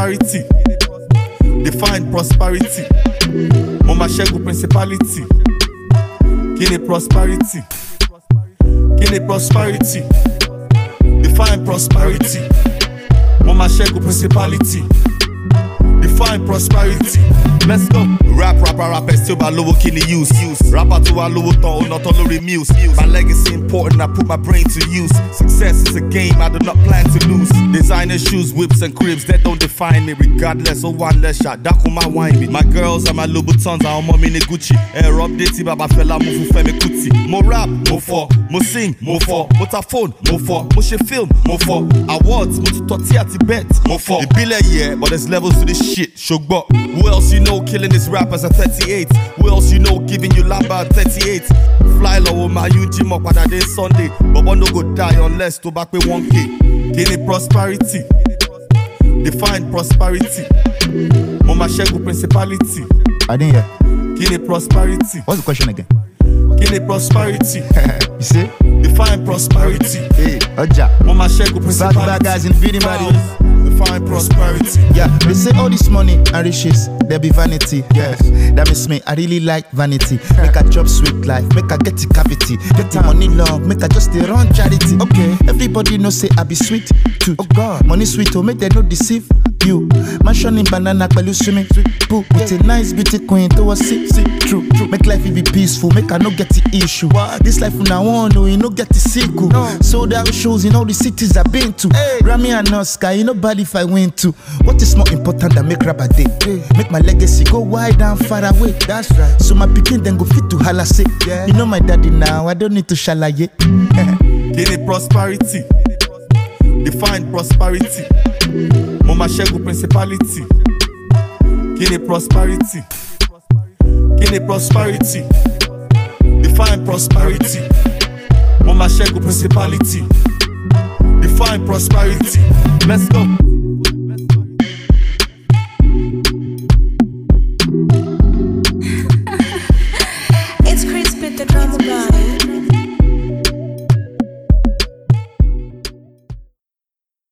prosperity. Define prosperity. Mama Shegu principality. Kini prosperity. Kini prosperity. Define prosperity. Mama Shegu principality. Define prosperity. Let's go. Rapper, still by low kini use. Rapper to a low tone, not all muse. My legacy important, I put my brain to use. Success is a game I do not plan to lose. Designer shoes, whips and cribs, that don't define me. Regardless of one less shot, that on my wine me. My girls and my Louboutins are on mommy in Gucci. Air update, baba fella move femi kuti. Mo rap, mo for, mo sing, mo for. Mo ta phone, mo for. Mo she film, mo for. Awards, mo to tortilla Tibet, mo for. It be like yeah, but there's levels to this shit. Shogbo. Who else you know killing this rappers at 38? Who else you know giving you lamba at 38? Fly low, my Jim up on a day Sunday. But one no go die unless to back with 1K. Kini prosperity. Define prosperity. Mama Shegu principality. I didn't hear. Kini prosperity. What's the question again? Kini prosperity. You see? Define prosperity. Hey, Oja. Mama Shegu principality. Bad guys in the video, man. Define prosperity. Yeah, they say all this money and riches, there be vanity. Yes, that means me, I really like vanity. Make a job sweet life, make a get the cavity. Get the money long, make a just the run charity. Okay, everybody know say I be sweet too. Oh God, money sweet, oh make they no deceive you. Mansion in banana, you swimming pool with a nice beauty queen to a see true. Make life be peaceful, make I no get the issue. This life now on, no, you no get the sequel. Sold out shows in all the cities I've been to. Grammy and Oscar, you know bad if I win to. What is more important than make rap a day? Make my legacy go wide and far away. That's right. So my picking then go fit to holla say. You know my daddy now, I don't need to shalaye. Kini prosperity. Define prosperity. Mama Shegu principality. Kini prosperity. Kini prosperity. Define prosperity. Mama Shegu principality. Define prosperity. Let's go.